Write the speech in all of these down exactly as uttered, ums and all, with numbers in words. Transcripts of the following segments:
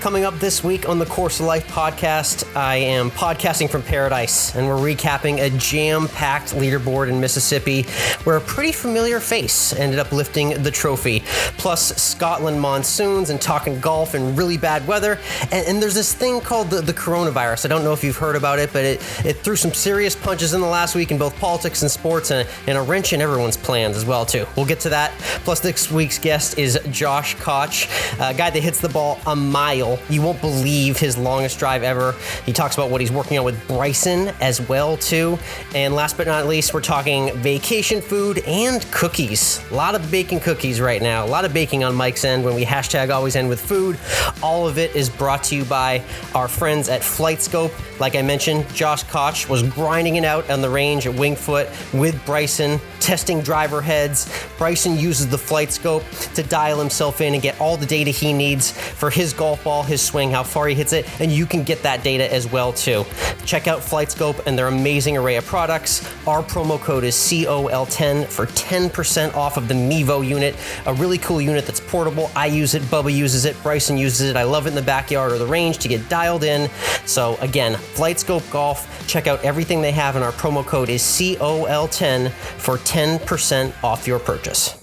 Coming up this week on the Course of Life podcast, I am podcasting from Paradise, and we're recapping a jam-packed leaderboard in Mississippi where a pretty familiar face ended up lifting the trophy. Plus, Scotland monsoons and talking golf and really bad weather. And, and there's this thing called the, the coronavirus. I don't know if you've heard about it, but it, it threw some serious punches in the last week in both politics and sports, and, and a wrench in everyone's plans as well, too. We'll get to that. Plus, this week's guest is Josh Koch, a guy that hits the ball a mile. You won't believe his longest drive ever. He talks about what he's working on with Bryson as well, too. And last but not least, we're talking vacation food and cookies. A lot of baking cookies right now. A lot of baking on Mike's end when we hashtag always end with food. All of it is brought to you by our friends at FlightScope. Like I mentioned, Josh Koch was grinding it out on the range at Winged Foot with Bryson, testing driver heads. Bryson uses the FlightScope to dial himself in and get all the data he needs for his golf ball, his swing, how far he hits it, and you can get that data as well too. Check out FlightScope and their amazing array of products. Our promo code is C O L ten for ten percent off of the Mevo unit, a really cool unit that's portable. I use it, Bubba uses it, Bryson uses it. I love it in the backyard or the range to get dialed in. So again, FlightScope Golf, check out everything they have, and our promo code is C O L ten for ten percent off your purchase.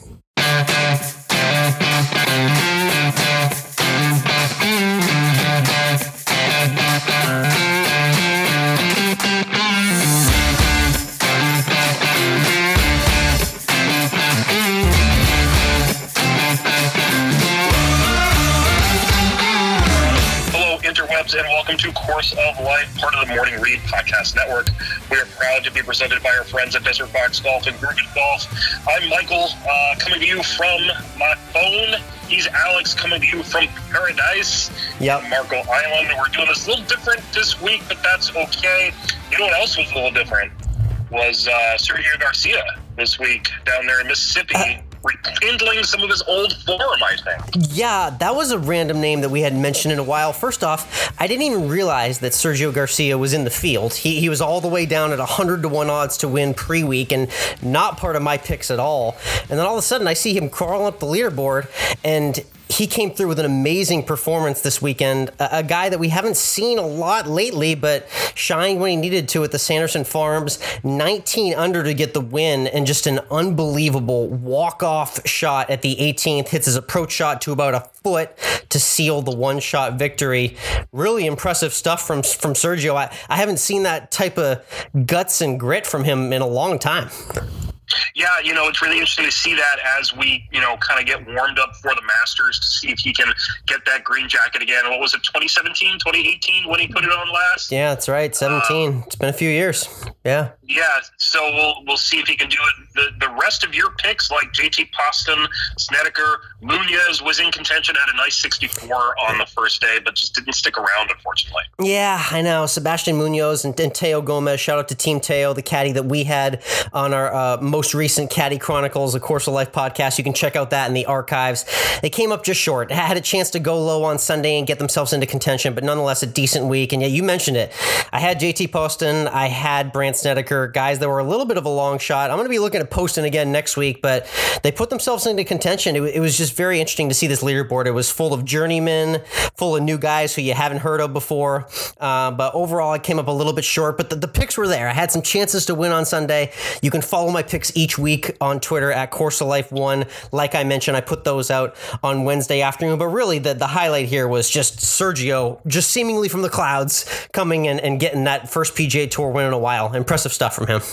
And welcome to Course of Life, part of the Morning Read Podcast Network. We are proud to be presented by our friends at Desert Fox Golf and Groovin Golf. I'm Michael, uh, coming to you from my phone. He's Alex, coming to you from Paradise, yep. Marco Island. We're doing this a little different this week, but that's okay. You know what else was a little different? Was uh, Sergio Garcia this week down there in Mississippi. Uh- rekindling some of his old form, I think. Yeah, that was a random name that we hadn't mentioned in a while. First off, I didn't even realize that Sergio Garcia was in the field. He he was all the way down at one hundred to one odds to win pre-week and not part of my picks at all. And then all of a sudden I see him crawling up the leaderboard, and he came through with an amazing performance this weekend. A, a guy that we haven't seen a lot lately, but shined when he needed to at the Sanderson Farms. nineteen under to get the win, and just an unbelievable walk-off shot at the eighteenth. Hits his approach shot to about a foot to seal the one-shot victory. Really impressive stuff from from Sergio. I, I haven't seen that type of guts and grit from him in a long time. Yeah, you know, it's really interesting to see that as we, you know, kind of get warmed up for the Masters to see if he can get that green jacket again. What was it, twenty seventeen, twenty eighteen when he put it on last? Yeah, that's right, seventeen. Um, it's been a few years. Yeah. Yeah, so we'll we'll see if he can do it. The the rest of your picks, like J T Poston, Snedeker, Munoz was in contention, had a nice sixty-four on the first day, but just didn't stick around, unfortunately. Yeah, I know. Sebastian Munoz and, and Teo Gomez. Shout out to Team Teo, the caddy that we had on our uh, most recent Caddy Chronicles, a Course of Life podcast. You can check out that in the archives. They came up just short. Had a chance to go low on Sunday and get themselves into contention, but nonetheless a decent week. And yeah, you mentioned it. I had J T Poston. I had Brandt Snedeker, guys that were a little bit of a long shot. I'm going to be looking at Poston again next week, but they put themselves into contention. It, it was just very interesting to see this leaderboard. It was full of journeymen, full of new guys who you haven't heard of before. Uh, but overall, I came up a little bit short, but the, the picks were there. I had some chances to win on Sunday. You can follow my picks each week on Twitter at Course of Life one. Like I mentioned, I put those out on Wednesday afternoon, but really the, the highlight here was just Sergio, just seemingly from the clouds, coming in and getting that first P G A Tour win in a while. Impressive stuff from him.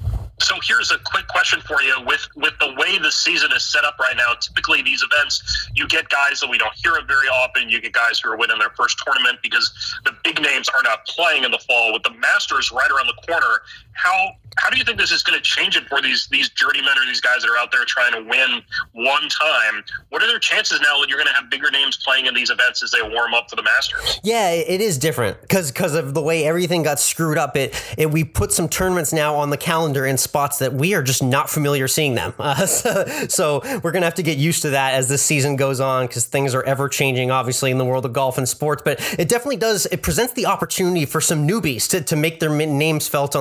So here's a quick question for you. With with the way the season is set up right now, typically these events, you get guys that we don't hear of very often. You get guys who are winning their first tournament because the big names are not playing in the fall. With the Masters right around the corner, how how do you think this is going to change it for these these journeymen or these guys that are out there trying to win one time? What are their chances now that you're going to have bigger names playing in these events as they warm up for the Masters? Yeah, it is different because because of the way everything got screwed up. It, it we put some tournaments now on the calendar in spots that we are just not familiar seeing them. Uh, so, so we're going to have to get used to that as this season goes on because things are ever changing, obviously, in the world of golf and sports. But it definitely does. It presents the opportunity for some newbies to, to make their names felt on on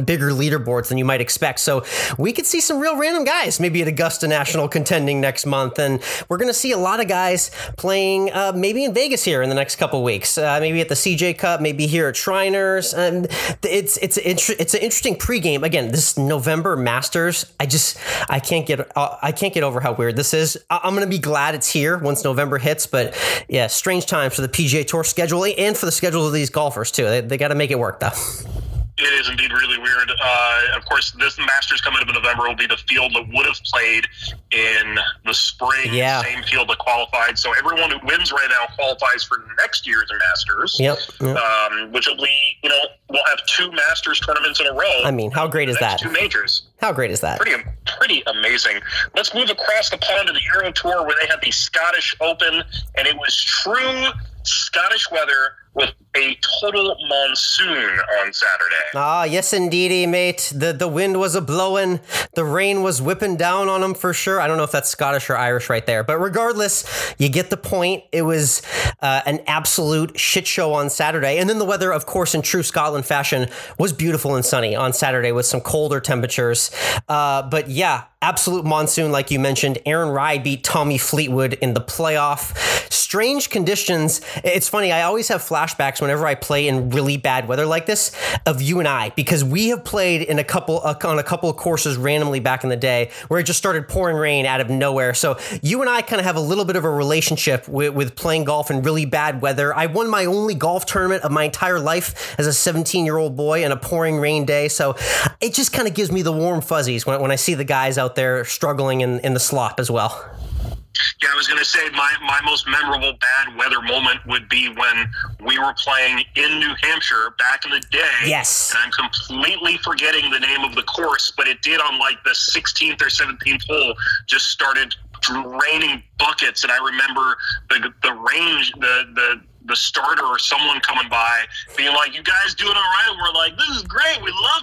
bigger leaderboards than you might expect. So we could see some real random guys, maybe at Augusta National contending next month. And we're going to see a lot of guys playing uh, maybe in Vegas here in the next couple of weeks, uh, maybe at the C J Cup, maybe here at Shriners. Um, it's it's it's it's an interesting pregame. Again, this November Masters, I just I can't get uh, I can't get over how weird this is. I- I'm going to be glad it's here once November hits, but yeah, strange times for the P G A Tour schedule and for the schedules of these golfers too. They, they got to make it work though. It is indeed really weird. Uh, of course, this Masters coming up in November will be the field that would have played in the spring, yeah. same field that qualified. So everyone who wins right now qualifies for next year's Masters, yep, yep. Um, which will be, you know, we'll have two Masters tournaments in a row. I mean, how great is that? Two majors. How great is that? Pretty, pretty amazing. Let's move across the pond to the Euro Tour, where they had the Scottish Open, and it was true Scottish weather with a total monsoon on Saturday. Ah, yes, indeedy, mate. The the wind was a blowing. The rain was whipping down on them for sure. I don't know if that's Scottish or Irish right there, but regardless, you get the point. It was uh, an absolute shit show on Saturday. And then the weather, of course, in true Scotland fashion, was beautiful and sunny on Saturday with some colder temperatures. Uh, but yeah, absolute monsoon, like you mentioned. Aaron Rai beat Tommy Fleetwood in the playoff. Strange conditions. It's funny, I always have flashbacks whenever I play in really bad weather like this of you and I, because we have played in a couple uh, on a couple of courses randomly back in the day where it just started pouring rain out of nowhere. So you and I kind of have a little bit of a relationship with, with playing golf in really bad weather. I won my only golf tournament of my entire life as a seventeen-year-old boy in a pouring rain day. So it just kind of gives me the warm fuzzies when, when I see the guys out there struggling in, in the slop as well. Yeah, I was going to say my, my most memorable bad weather moment would be when we were playing in New Hampshire back in the day. Yes. And I'm completely forgetting the name of the course, but it did on like the sixteenth or seventeenth hole just started raining buckets. And I remember the the range, the the the starter or someone coming by being like, "You guys doing all right?" And we're like, "This is great. We love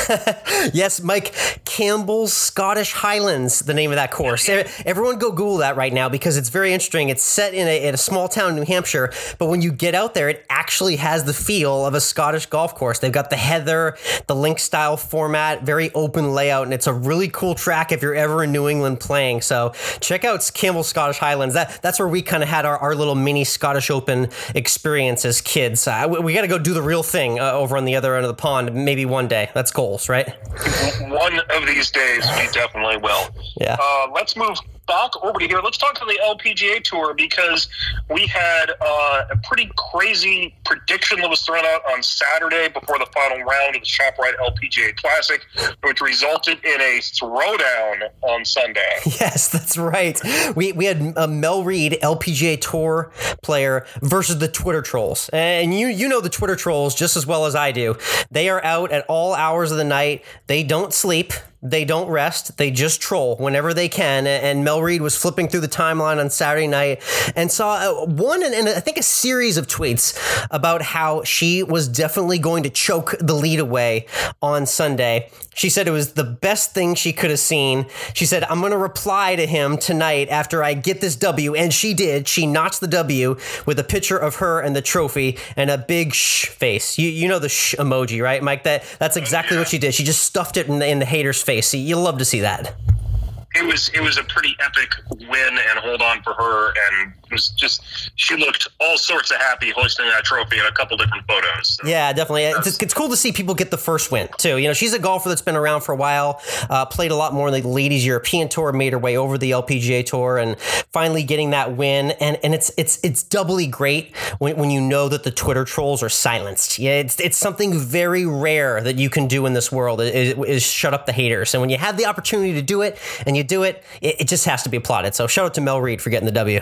it." Yes, Mike Campbell's Scottish Highlands, the name of that course. Yeah. Everyone go Google that right now because it's very interesting. It's set in a, in a small town in New Hampshire, but when you get out there, it actually has the feel of a Scottish golf course. They've got the heather, the link style format, very open layout, and it's a really cool track if you're ever in New England playing. So check out Campbell's Scottish Highlands. That That's where we kind of had our, our little mini Scottish Open experience as kids. Uh, we, we got to go do the real thing uh, over on the other end of the pond, maybe one day. That's goals, right? One of these days, we definitely will. Yeah. Uh, let's move back over to here. Let's talk to the L P G A Tour because we had uh, a pretty crazy prediction that was thrown out on Saturday before the final round of the ShopRite L P G A Classic, which resulted in a throwdown on Sunday. Yes, that's right. We we had a Mel Reid L P G A Tour player versus the Twitter trolls. And you you know the Twitter trolls just as well as I do. They are out at all hours of the night. They don't sleep. They don't rest. They just troll whenever they can. And Mel Reid was flipping through the timeline on Saturday night and saw one and, and I think a series of tweets about how she was definitely going to choke the lead away on Sunday. She said it was the best thing she could have seen. She said, "I'm going to reply to him tonight after I get this W." And she did. She notched the W with a picture of her and the trophy and a big shh face. You you know the shh emoji, right, Mike? That That's exactly what she did. She just stuffed it in the, in the haters' face. You'll love to see that. It was it was a pretty epic win and hold on for her, and it was just she looked all sorts of happy hoisting that trophy in a couple different photos. So. Yeah, definitely. It's, it's cool to see people get the first win too. You know, she's a golfer that's been around for a while, uh, played a lot more in the Ladies European Tour, made her way over the L P G A Tour, and finally getting that win. And and it's it's it's doubly great when when you know that the Twitter trolls are silenced. Yeah, it's it's something very rare that you can do in this world is, is shut up the haters. And when you have the opportunity to do it and you do it, it, it just has to be applauded. So shout out to Mel Reid for getting the W.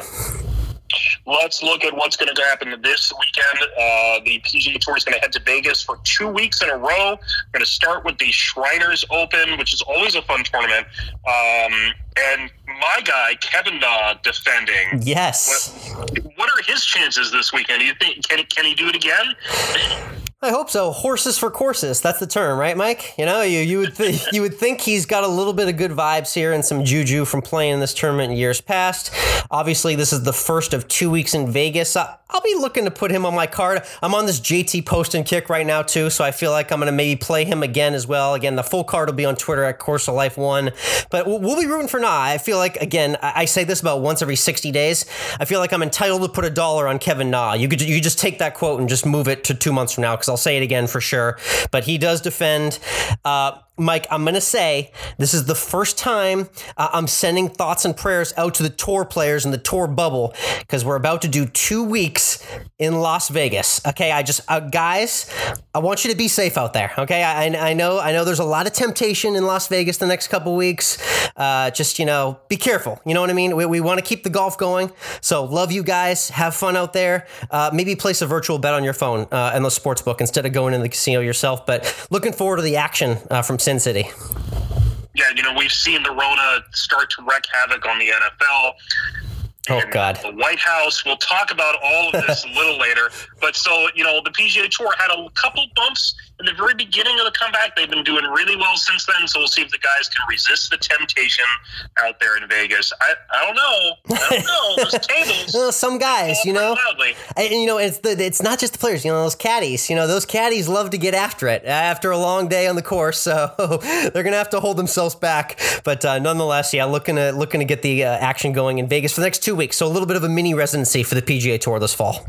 Let's look at what's going to happen this weekend. Uh, the P G A Tour is going to head to Vegas for two weeks in a row. We're going to start with the Shriners Open, which is always a fun tournament. Um, and my guy, Kevin Na, defending. Yes. What, what are his chances this weekend? Do you think can, can he do it again? I hope so. Horses for courses. That's the term, right, Mike? You know, you you would th- you would think he's got a little bit of good vibes here and some juju from playing in this tournament in years past. Obviously, this is the first of two weeks in Vegas. I- I'll be looking to put him on my card. I'm on this J T Poston kick right now, too, so I feel like I'm going to maybe play him again as well. Again, the full card will be on Twitter at Course of Life one. But we'll, we'll be rooting for Na. I feel like, again, I, I say this about once every sixty days. I feel like I'm entitled to put a dollar on Kevin Na. You could you just take that quote and just move it to two months from now, because I'll say it again for sure. But he does defend. Uh, Mike, I'm going to say this is the first time uh, I'm sending thoughts and prayers out to the tour players in the tour bubble, because we're about to do two weeks in Las Vegas. Okay, I just, uh, guys, I want you to be safe out there. Okay, I, I know I know there's a lot of temptation in Las Vegas the next couple weeks. Uh, just, you know, be careful. You know what I mean? We, we want to keep the golf going. So love you guys. Have fun out there. Uh, maybe place a virtual bet on your phone uh, in the sports book instead of going in the casino yourself. But looking forward to the action uh, from Sin City. Yeah, you know, we've seen the Rona start to wreak havoc on the N F L. Oh, God. The White House. We'll talk about all of this a little later. But so, you know, the P G A Tour had a couple bumps in the very beginning of the comeback. They've been doing really well since then. So we'll see if the guys can resist the temptation out there in Vegas. I, I don't know. I don't know. Those tables. Well, some guys, you know, and, you know, it's the, it's not just the players, you know, those caddies, you know, those caddies love to get after it after a long day on the course. So they're going to have to hold themselves back. But uh, nonetheless, yeah, looking to, looking to get the uh, action going in Vegas for the next two weeks. So a little bit of a mini residency for the P G A Tour this fall.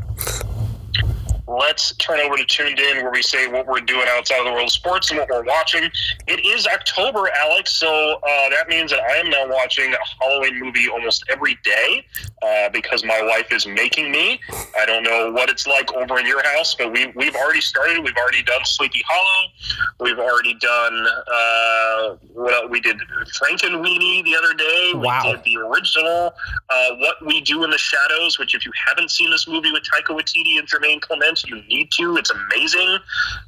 Let's turn over to Tuned In, where we say what we're doing outside of the world of sports and what we're watching. It is October, Alex, so uh, that means that I am now watching a Halloween movie almost every day uh, because my wife is making me. I don't know what it's like over in your house, but we, we've already started. We've already done Sleepy Hollow. We've already done, uh, what we did Frankenweenie the other day. Wow. We did the original, uh, What We Do in the Shadows, which if you haven't seen this movie with Taika Waititi and Jermaine Clement, you need to. It's amazing.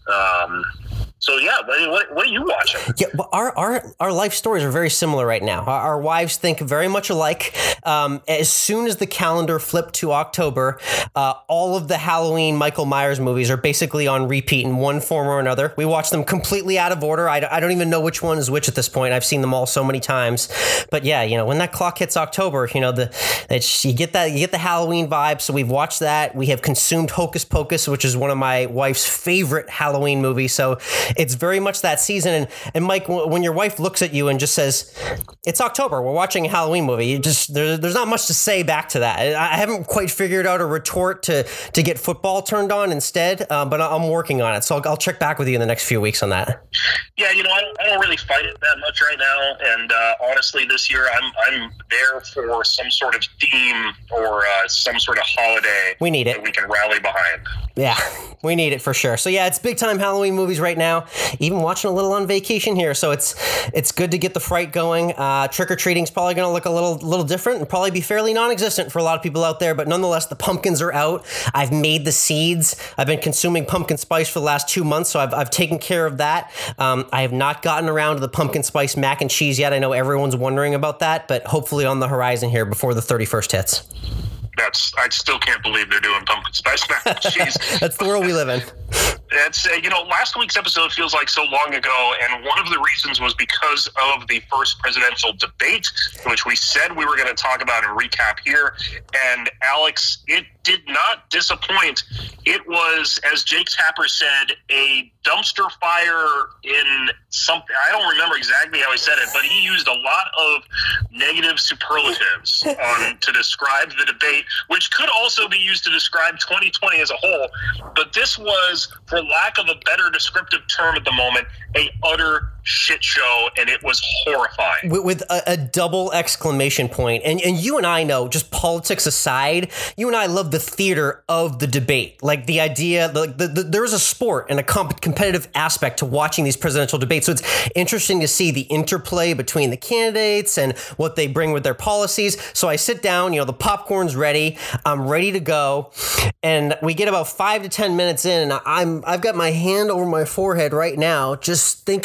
Um, so yeah, what, what are you watching? Yeah, well, our our our life stories are very similar right now. Our, our wives think very much alike. Um, as soon as the calendar flipped to October, uh, all of the Halloween Michael Myers movies are basically on repeat in one form or another. We watch them completely out of order. I, I don't even know which one is which at this point. I've seen them all so many times. But yeah, you know, when that clock hits October, you know, the it's, you get that you get the Halloween vibe. So we've watched that. We have consumed Hocus Pocus, which is one of my wife's favorite Halloween movies. So it's very much that season. And, and Mike, when your wife looks at you and just says, it's October, we're watching a Halloween movie, you just there, there's not much to say back to that. I haven't quite figured out a retort to, to get football turned on instead, uh, but I'm working on it. So I'll, I'll check back with you in the next few weeks on that. Yeah, you know, I don't, I don't really fight it that much right now. And uh, honestly, this year I'm I'm there for some sort of theme or uh, some sort of holiday. We need it. That we can rally behind. Yeah, we need it for sure. So yeah, it's big time Halloween movies right now. Even watching a little on vacation here, so it's it's good to get the fright going. Uh, trick or treating is probably going to look a little little different and probably be fairly non-existent for a lot of people out there. But nonetheless, the pumpkins are out. I've made the seeds. I've been consuming pumpkin spice for the last two months, so I've I've taken care of that. Um, I have not gotten around to the pumpkin spice mac and cheese yet. I know everyone's wondering about that, but hopefully on the horizon here before the thirty-first hits. That's I still can't believe they're doing pumpkin spice mac and cheese. That's the world we live in. It's, uh, you know, last week's episode feels like so long ago, and one of the reasons was because of the first presidential debate, which we said we were going to talk about and recap here. And Alex, it did not disappoint. It was, as Jake Tapper said, a dumpster fire in something. I don't remember exactly how he said it, but he used a lot of negative superlatives on, to describe the debate, which could also be used to describe twenty twenty as a whole. But this was, for lack of a better descriptive term at the moment, a utter shit show, and it was horrifying. With, with a, a double exclamation point. And and you and I know, just politics aside, you and I love the theater of the debate. Like the idea, the, the, the, there's a sport and a comp- competitive aspect to watching these presidential debates. So it's interesting to see the interplay between the candidates and what they bring with their policies. So I sit down, you know, the popcorn's ready, I'm ready to go, and we get about five to ten minutes in, and I'm I've got my hand over my forehead right now, just thinking about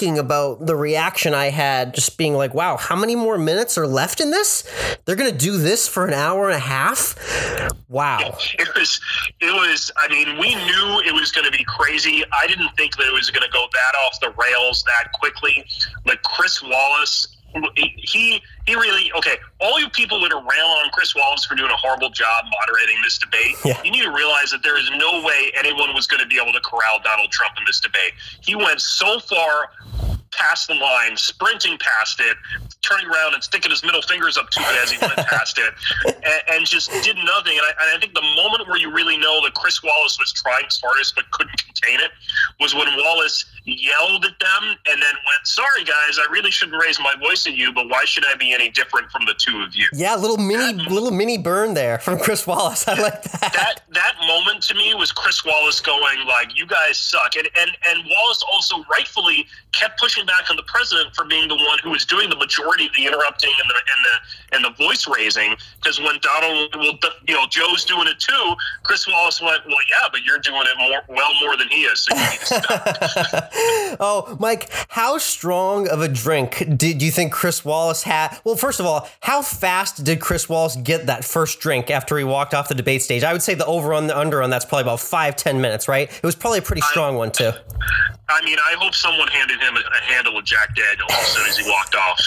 about the reaction I had, just being like, wow, how many more minutes are left in this? They're going to do this for an hour and a half? Wow. It was, it was, I mean, we knew it was going to be crazy. I didn't think that it was going to go that off the rails that quickly. Like Chris Wallace, he he really, okay, all you people that are rail on Chris Wallace for doing a horrible job moderating this debate, yeah. you need to realize that there is no way anyone was going to be able to corral Donald Trump in this debate. He went so far past the line, sprinting past it, turning around and sticking his middle fingers up to it as he went past it, and, and just did nothing. And I, and I think the moment where you really know that Chris Wallace was trying his hardest but couldn't contain it was when Wallace yelled at them and then went, sorry guys, I really shouldn't raise my voice at you, but why should I be any different from the two of you? Yeah, little mini that, little mini burn there from Chris Wallace. I like that. That that moment to me was Chris Wallace going like, you guys suck. And and, and Wallace also rightfully kept pushing back on the president for being the one who was doing the majority of the interrupting and the and the and the voice raising. Because when Donald, well, you know, Joe's doing it too, Chris Wallace went, well, yeah, but you're doing it more well more than he is, so you need to stop. Oh, Mike, how strong of a drink did you think Chris Wallace had? Well, first of all, how fast did Chris Wallace get that first drink after he walked off the debate stage? I would say the over on the under on that's probably about five, ten minutes, right? It was probably a pretty strong I, one too. I mean, I hope someone handed him a, a handle of Jack Daniels as soon as he walked off.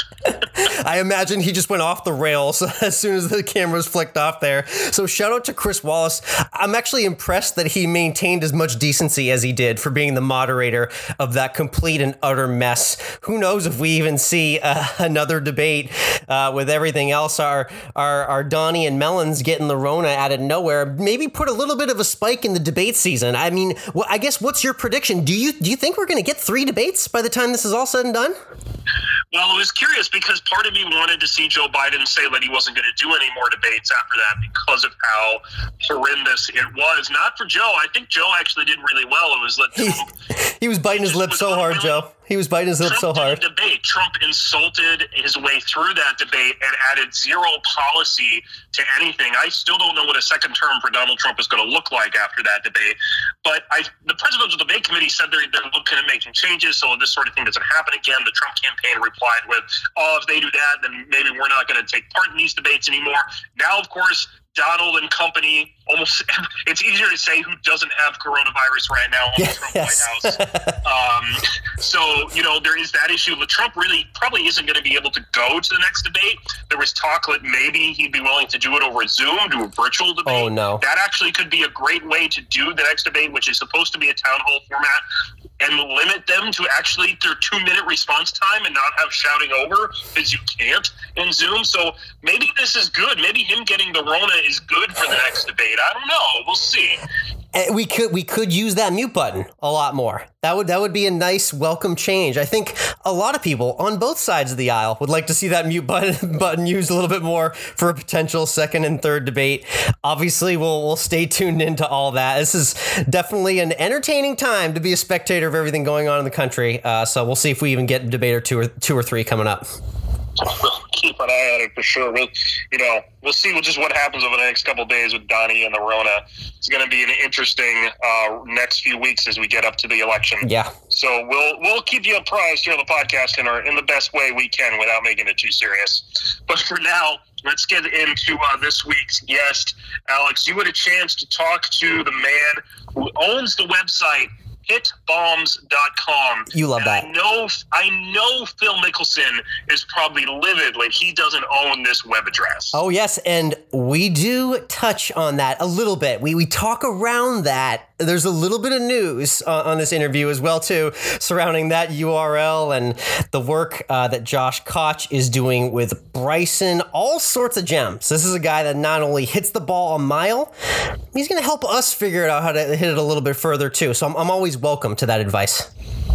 I imagine he just went off the rails as soon as the cameras flicked off there. So shout out to Chris Wallace. I'm actually impressed that he maintained as much decency as he did for being the moderator of that complete and utter mess. Who knows if we even see uh, another debate uh, with everything else. Our, our, our Donnie and Mellons getting the Rona out of nowhere. Maybe put a little bit of a spike in the debate season. I mean, well, I guess what's your prediction? Do you, do you think we're going to get three debates by the time this is all said and done? Well, it was curious because part of me wanted to see Joe Biden say that he wasn't going to do any more debates after that because of how horrendous it was. Not for Joe. I think Joe actually did really well. It was that Trump, he, he was biting his lip so hard, Joe. He was biting his lip so hard. Trump did a debate. Trump insulted his way through that debate and added zero policy to anything. I still don't know what a second term for Donald Trump is going to look like after that debate. But I, the presidential debate committee said they're, they're looking at making changes so this sort of thing doesn't happen again. The Trump campaign replied with, oh, if they do that, then maybe we're not going to take part in these debates anymore. Now, of course, Donald and company, almost, it's easier to say who doesn't have coronavirus right now in the Trump yes. White House. Um, so, you know, there is that issue. But Trump really probably isn't going to be able to go to the next debate. There was talk that maybe he'd be willing to do it over Zoom, do a virtual debate. Oh, no. That actually could be a great way to do the next debate, which is supposed to be a town hall format, and limit them to actually their two-minute response time and not have shouting over, because you can't in Zoom. So maybe this is good. Maybe him getting the Rona is good for the next debate. I don't know. We'll see. And we could we could use that mute button a lot more. That would that would be a nice welcome change. I think a lot of people on both sides of the aisle would like to see that mute button button used a little bit more for a potential second and third debate. Obviously, we'll we'll stay tuned into all that. This is definitely an entertaining time to be a spectator of everything going on in the country. Uh, so we'll see if we even get a debate or two or two or three coming up. We'll keep an eye on it for sure. We'll, you know, we'll see just what happens over the next couple of days with Donnie and the Rona. It's going to be an interesting uh, next few weeks as we get up to the election. Yeah. So we'll we'll keep you apprised here on the podcast in our in the best way we can without making it too serious. But for now, let's get into uh, this week's guest. Alex, you had a chance to talk to the man who owns the website hit bombs dot com. You love and that. I know, I know Phil Mickelson is probably livid like he doesn't own this web address. Oh, yes. And we do touch on that a little bit. We we talk around that. There's a little bit of news uh, on this interview as well, too, surrounding that U R L and the work uh, that Josh Koch is doing with Bryson. All sorts of gems. This is a guy that not only hits the ball a mile, he's going to help us figure out how to hit it a little bit further, too. So I'm, I'm always welcome to that advice.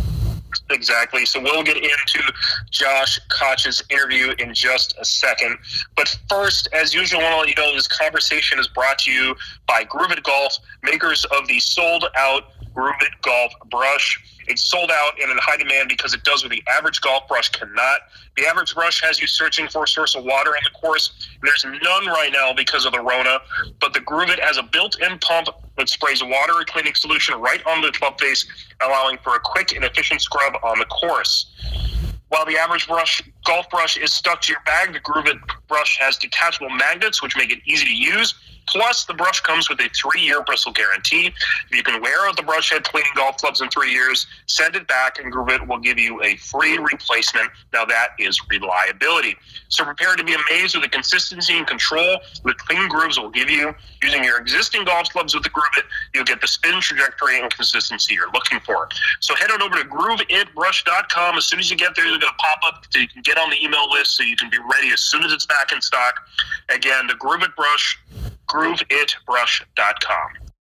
Exactly. So we'll get into Josh Koch's interview in just a second. But first, as usual, I want to let you know this conversation is brought to you by Groove It Golf, makers of the sold-out Groove It Golf brush. It's sold out and in high demand because it does what the average golf brush cannot. The average brush has you searching for a source of water on the course. There's none right now because of the Rona, but the Groove It has a built-in pump that sprays a water cleaning solution right on the club face, allowing for a quick and efficient scrub on the course. While the average brush golf brush is stuck to your bag, the Groove It brush has detachable magnets, which make it easy to use. Plus, the brush comes with a three-year bristle guarantee. If you can wear out the brush head cleaning golf clubs in three years, send it back, and Groove It will give you a free replacement. Now, that is reliability. So prepare to be amazed with the consistency and control the clean grooves will give you. Using your existing golf clubs with the Groove It, you'll get the spin trajectory and consistency you're looking for. So head on over to groove it brush dot com. As soon as you get there, you're going to pop up so you can get on the email list so you can be ready as soon as it's back in stock. Again, the Groove It brush, groove it brush dot com.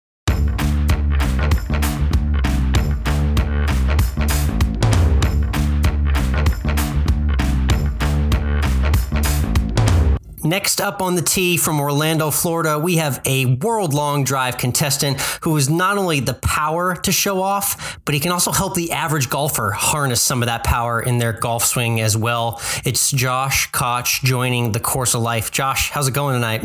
Next up on the tee from Orlando, Florida, we have a world-long drive contestant who is not only the power to show off, but he can also help the average golfer harness some of that power in their golf swing as well. It's Josh Koch joining the Course of Life. Josh, how's it going tonight?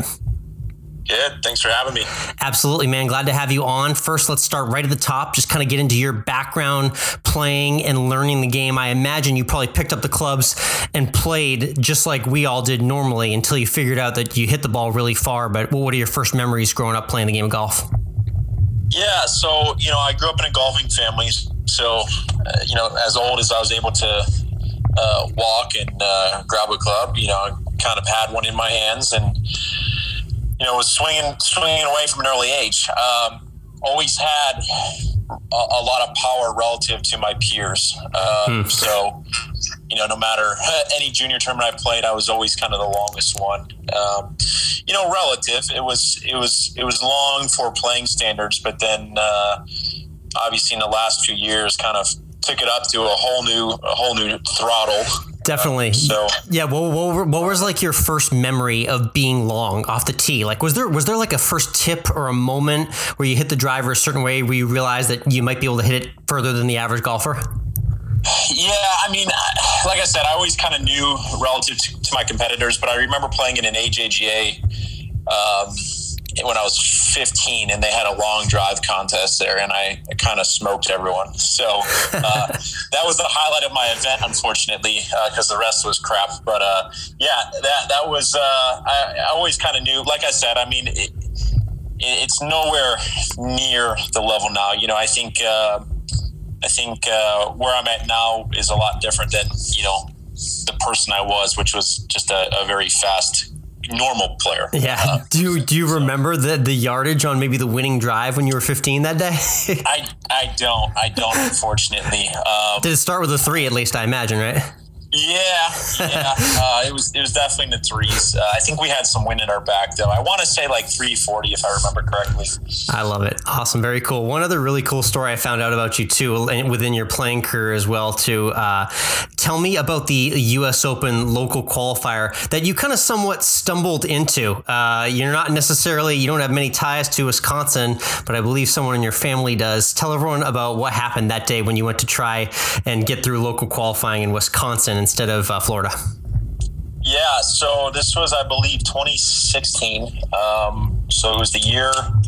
Good. Thanks for having me. Absolutely, man. Glad to have you on. First, let's start right at the top. Just kind of get into your background playing and learning the game. I imagine you probably picked up the clubs and played just like we all did normally until you figured out that you hit the ball really far. But what are your first memories growing up playing the game of golf? Yeah, so, you know, I grew up in a golfing family. So, uh, you know, as old as I was able to uh, walk and uh, grab a club, you know, I kind of had one in my hands and you know, was swinging, swinging away from an early age. Um, always had a, a lot of power relative to my peers. Um, hmm. So, you know, no matter any junior tournament I played, I was always kind of the longest one. Um, you know, relative. It was, it was, it was long for playing standards, but then uh, obviously in the last few years, kind of took it up to a whole new, a whole new throttle. Definitely. Um, so yeah. What, what, what was like your first memory of being long off the tee? Like, was there was there like a first tip or a moment where you hit the driver a certain way where you realized that you might be able to hit it further than the average golfer? Yeah, I mean, like I said, I always kind of knew relative to, to my competitors, but I remember playing in an A J G A um, when I was fifteen, and they had a long drive contest there, and I, I kind of smoked everyone. So uh, that was the highlight of my event, unfortunately, because uh, the rest was crap. But uh, yeah, that that was. Uh, I, I always kind of knew. Like I said, I mean, it, it's nowhere near the level now. You know, I think uh, I think uh, where I'm at now is a lot different than you know the person I was, which was just a, a very fast, normal player. Yeah. Uh, do you do you so, remember the the yardage on maybe the winning drive when you were fifteen that day? I I don't. I don't, unfortunately. Um, Did it start with a three at least, I imagine, right? Yeah, yeah. Uh, it was it was definitely in the threes. Uh, I think we had some wind at our back, though. I want to say like three forty, if I remember correctly. I love it. Awesome. Very cool. One other really cool story I found out about you, too, and within your playing career as well, too. Uh, tell me about the U S Open local qualifier that you kind of somewhat stumbled into. Uh, you're not necessarily, you don't have many ties to Wisconsin, but I believe someone in your family does. Tell everyone about what happened that day when you went to try and get through local qualifying in Wisconsin instead of uh, Florida. Yeah, so this was, I believe, twenty sixteen. Um, so it was the year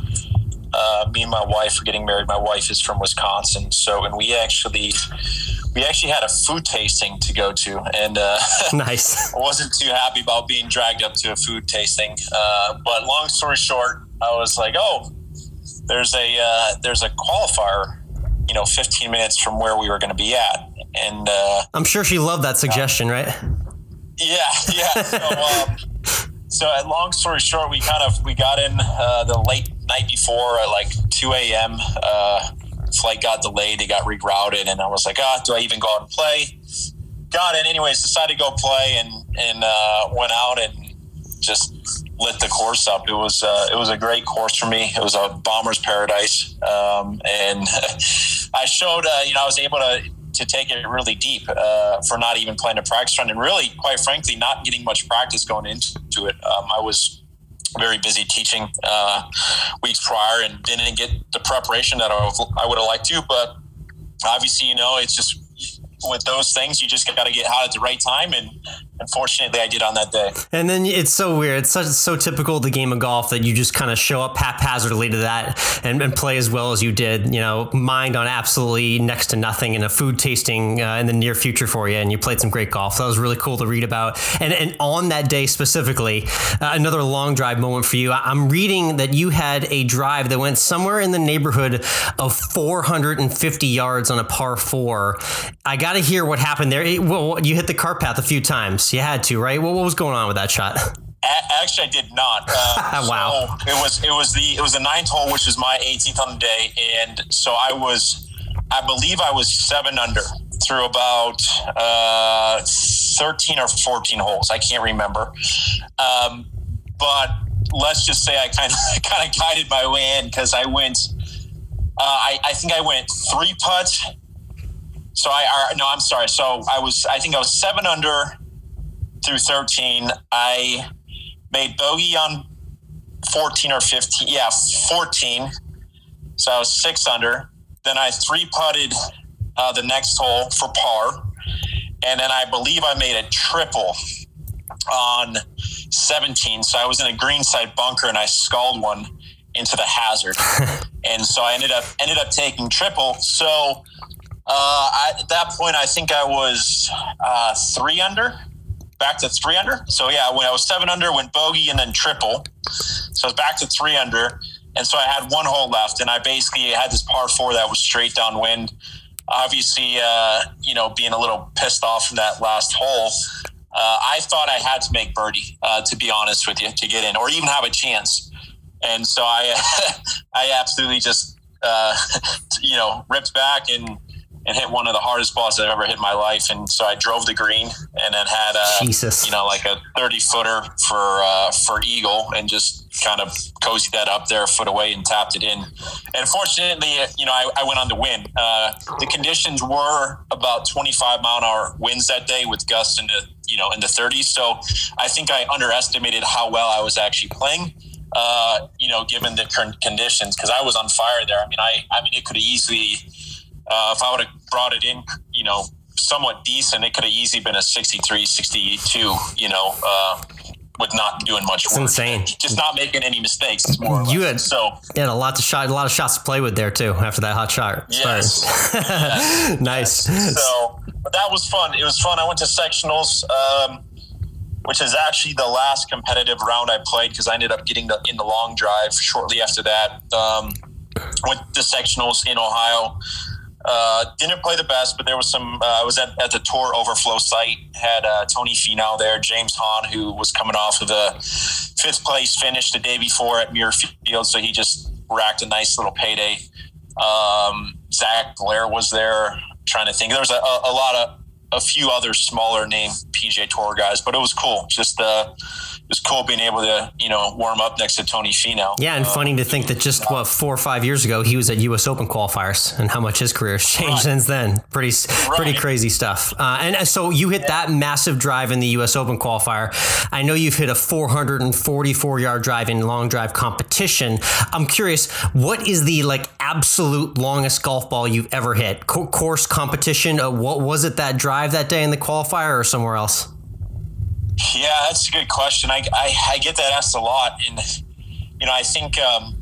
uh, me and my wife were getting married. My wife is from Wisconsin, so and we actually we actually had a food tasting to go to, and uh, nice. I wasn't too happy about being dragged up to a food tasting. Uh, but long story short, I was like, oh, there's a uh, there's a qualifier, you know, fifteen minutes from where we were going to be at. And uh, I'm sure she loved that suggestion, uh, right? Yeah, yeah. So, um, so uh, long story short, we kind of we got in uh, the late night before at like two a.m. Uh, flight got delayed; it got rerouted, and I was like, "Ah, do I even go out and play?" Got in, anyways. Decided to go play, and and uh, went out and just lit the course up. It was uh, it was a great course for me. It was a bomber's paradise, um, and I showed. Uh, you know, I was able to. to take it really deep uh, for not even playing a practice run and really, quite frankly, not getting much practice going into it. Um, I was very busy teaching uh, weeks prior and didn't get the preparation that I would have liked to. But obviously, you know, it's just with those things, you just got to get hot at the right time. And Unfortunately, I did on that day. And then it's so weird. It's such, so typical of the game of golf that you just kind of show up haphazardly to that and, and play as well as you did. You know, mind on absolutely next to nothing, and a food tasting uh, in the near future for you. And you played some great golf. So that was really cool to read about. And and on that day specifically, uh, another long drive moment for you. I'm reading that you had a drive that went somewhere in the neighborhood of four hundred fifty yards on a par four. I got to hear what happened there. It, well, you hit the cart path a few times. You had to, right? What, what was going on with that shot? Actually, I did not. Uh, wow! So it was it was the it was the ninth hole, which was my eighteenth on the day, and so I was, I believe I was seven under through about uh, thirteen or fourteen holes. I can't remember, um, but let's just say I kind of kind of guided my way in because I went. Uh, I, I think I went three putts. So I, I no, I'm sorry. So I was I think I was seven under through thirteen. I made bogey on fourteen or fifteen. Yeah, fourteen. So I was six under. Then I three putted uh, the next hole for par. And then I believe I made a triple on seventeen. So I was in a greenside bunker and I sculled one into the hazard. And so I ended up ended up taking triple. So uh, I, at that point, I think I was uh, three under. Back to three under. So yeah, when I was seven under, went bogey and then triple. So I was back to three under. And so I had one hole left, and I basically had this par four that was straight downwind. Obviously, uh, you know, being a little pissed off from that last hole, uh, I thought I had to make birdie, uh, to be honest with you, to get in or even have a chance. And so I, I absolutely just, uh, you know, ripped back and, and hit one of the hardest balls I've ever hit in my life. And so I drove the green and then had a, Jesus. you know, like a thirty footer for, uh, for eagle and just kind of cozied that up there a foot away and tapped it in. And fortunately, you know, I, I went on to win. Uh, the conditions were about twenty-five mile an hour winds that day with gusts into, you know, in the thirties. So I think I underestimated how well I was actually playing. Uh, you know, given the current conditions, because I was on fire there. I mean, I, I mean, it could have easily, uh, if I would have brought it in, you know, somewhat decent, it could have easily been a sixty-three, sixty-two, you know, uh, with not doing much it's work. Insane. Just not making any mistakes. More or you less. had so you had a lot to shot, a lot of shots to play with there too. After that hot shot, yes, yes. Nice. Yes. So, but that was fun. It was fun. I went to sectionals. Um, which is actually the last competitive round I played because I ended up getting the, in the long drive shortly after that. Um, went to sectionals in Ohio. Uh, didn't play the best, but there was some, uh, I was at, at the Tour Overflow site, had uh, Tony Finau there, James Hahn, who was coming off of a fifth place finish the day before at Muirfield, so he just racked a nice little payday. Um, Zach Blair was there, I'm trying to think. There was a, a, a lot of, a few other smaller name P G A Tour guys, but it was cool. Just uh, it was cool being able to, you know, warm up next to Tony Finau. Yeah, and uh, funny to think that just what four or five years ago he was at U S Open qualifiers, and how much his career has changed right. since then. Pretty, right. pretty crazy stuff. Uh, and so you hit yeah. that massive drive in the U S Open qualifier. I know you've hit a four hundred forty-four yard drive in long drive competition. I'm curious, what is the like absolute longest golf ball you've ever hit? Co- course competition. Uh, what was it that drive that day in the qualifier or somewhere else? Yeah, that's a good question. I, I, I get that asked a lot. And, you know, I think, um,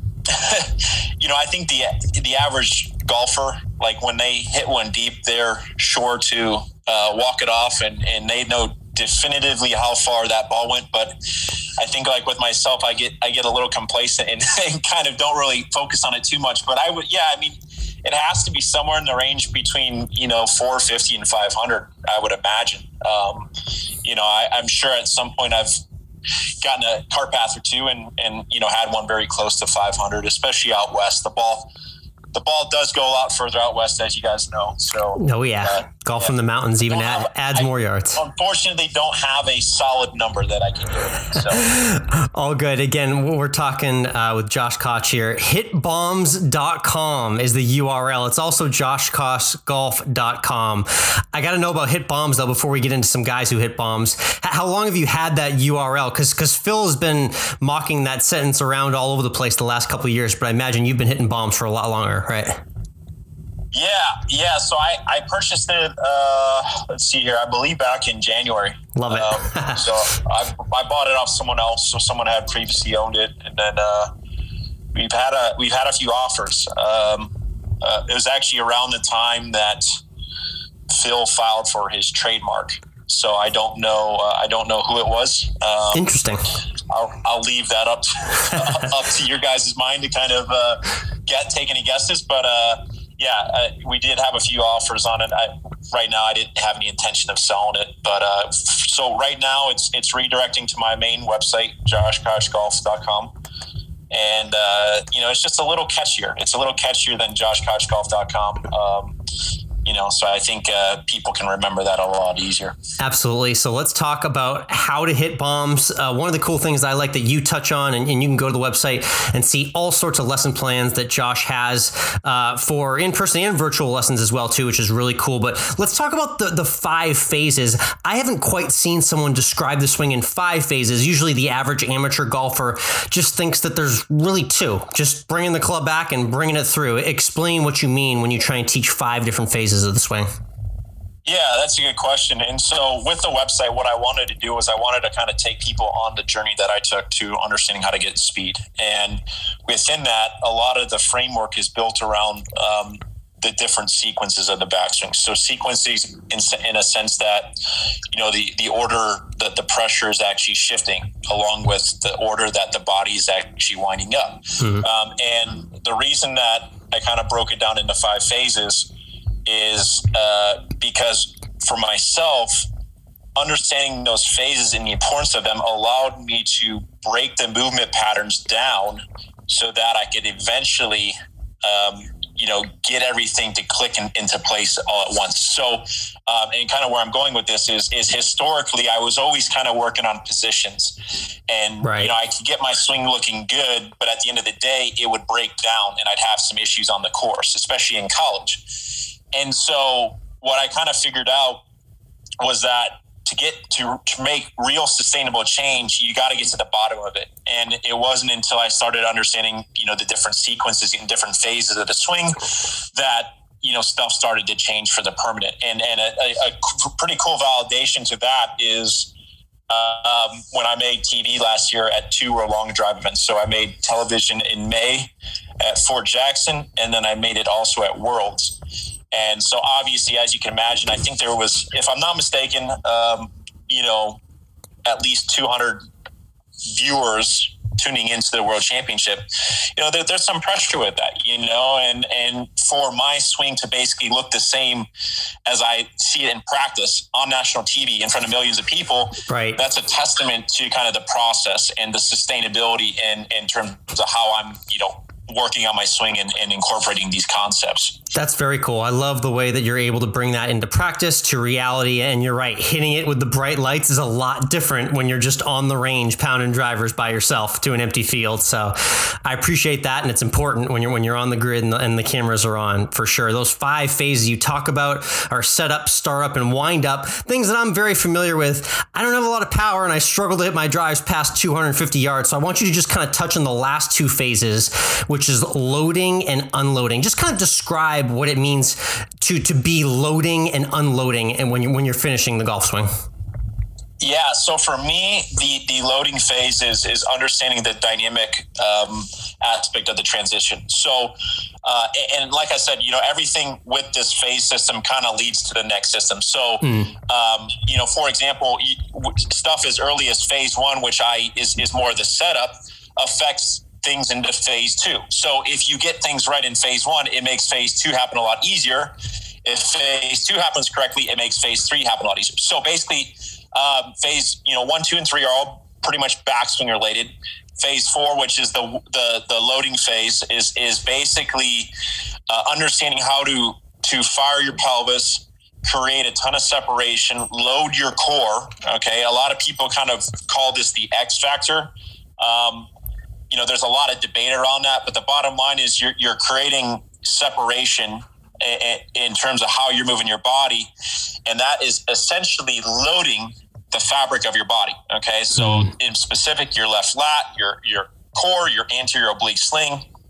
you know, I think the, the average golfer, like when they hit one deep, they're sure to uh, walk it off and, and they know definitively how far that ball went. But I think like with myself, I get, I get a little complacent and, and kind of don't really focus on it too much. But I would, yeah, I mean, it has to be somewhere in the range between, you know, four fifty and five hundred, I would imagine. Um, you know, I, I'm sure at some point I've gotten a cart path or two and, and, you know, had one very close to five hundred, especially out west. The ball, the ball does go a lot further out west, as you guys know. So, oh yeah, uh, golf yeah. in the mountains even add, adds I, more yards. Unfortunately, don't have a solid number that I can give. So. All good. Again, we're talking uh, with Josh Koch here. hit bombs dot com is the U R L. It's also josh koch golf dot com. I got to know about Hit Bombs though before we get into some guys who hit bombs. How long have you had that U R L? Because because Phil has been mocking that sentence around all over the place the last couple of years, but I imagine you've been hitting bombs for a lot longer. Right. Yeah, yeah. So I, I purchased it, uh, let's see here, I believe back in January. Love it. um, so I, I bought it off someone else. So someone had previously owned it. And then uh, we've had a we've had a few offers. Um, uh, it was actually around the time that Phil filed for his trademark. So I don't know. Uh, I don't know who it was. Um, Interesting. I'll, I'll leave that up to, up to your guys' mind to kind of uh, get take any guesses. But uh, yeah, uh, we did have a few offers on it. I, right now, I didn't have any intention of selling it. But uh, so right now, it's it's redirecting to my main website, josh koch golf dot com. And, uh, you know, it's just a little catchier. It's a little catchier than josh koch golf dot com. Um, You know, so I think uh, people can remember that a lot easier. Absolutely. So let's talk about how to hit bombs. Uh, one of the cool things I like that you touch on, and, and you can go to the website and see all sorts of lesson plans that Josh has uh, for in-person and virtual lessons as well, too, which is really cool. But let's talk about the, the five phases. I haven't quite seen someone describe the swing in five phases. Usually the average amateur golfer just thinks that there's really two, just bringing the club back and bringing it through. Explain what you mean when you try and teach five different phases of the swing. Yeah, that's a good question. And so with the website, what I wanted to do was I wanted to kind of take people on the journey that I took to understanding how to get speed. And within that, a lot of the framework is built around um, the different sequences of the backswing. So sequences in, in a sense that, you know, the, the order that the pressure is actually shifting along with the order that the body is actually winding up. Mm-hmm. Um, and the reason that I kind of broke it down into five phases is uh, because for myself, understanding those phases and the importance of them allowed me to break the movement patterns down so that I could eventually, um, you know, get everything to click in, into place all at once. So, um, and kind of where I'm going with this is, is historically, I was always kind of working on positions, and, right. you know, I could get my swing looking good, but at the end of the day, it would break down and I'd have some issues on the course, especially in college. And so what I kind of figured out was that to get to, to make real sustainable change, you got to get to the bottom of it. And it wasn't until I started understanding, you know, the different sequences and different phases of the swing that, you know, stuff started to change for the permanent. And, and a, a, a pretty cool validation to that is uh, um, when I made T V last year at two or long drive events. So I made television in May at Fort Jackson, and then I made it also at Worlds. And so obviously, as you can imagine, I think there was, if I'm not mistaken, um, you know, at least two hundred viewers tuning into the World Championship. You know, there, there's some pressure with that, you know, and, and for my swing to basically look the same as I see it in practice on national T V in front of millions of people, right. That's a testament to kind of the process and the sustainability in, in terms of how I'm, you know, working on my swing and, and incorporating these concepts. That's very cool. I love the way that you're able to bring that into practice to reality. And you're right, hitting it with the bright lights is a lot different when you're just on the range pounding drivers by yourself to an empty field. So I appreciate that. And it's important when you're when you're on the grid and the, and the cameras are on, for sure. Those five phases you talk about are set up, start up, and wind up. Things that I'm very familiar with. I don't have a lot of power and I struggle to hit my drives past two hundred fifty yards. So I want you to just kind of touch on the last two phases, which is loading and unloading. Just kind of describe what it means to to be loading and unloading, and when you're when you're finishing the golf swing. Yeah, so for me, the the loading phase is is understanding the dynamic um, aspect of the transition. So, uh, and like I said, you know, everything with this phase system kind of leads to the next system. So, mm. um, you know, for example, stuff as early as phase one, which I is is more of the setup, affects things into phase two. So if you get things right in phase one, it makes phase two happen a lot easier. If phase two happens correctly, it makes phase three happen a lot easier. So basically, um, phase, you know, one, two, and three are all pretty much backswing related. Phase four, which is the the, the loading phase, is is basically uh, understanding how to to fire your pelvis, create a ton of separation, load your core. Okay, a lot of people kind of call this the X factor. Um, You know, there's a lot of debate around that, but the bottom line is you're you're creating separation in, in terms of how you're moving your body, and that is essentially loading the fabric of your body. Okay, so mm. in specific, your left lat, your your core, your anterior oblique sling,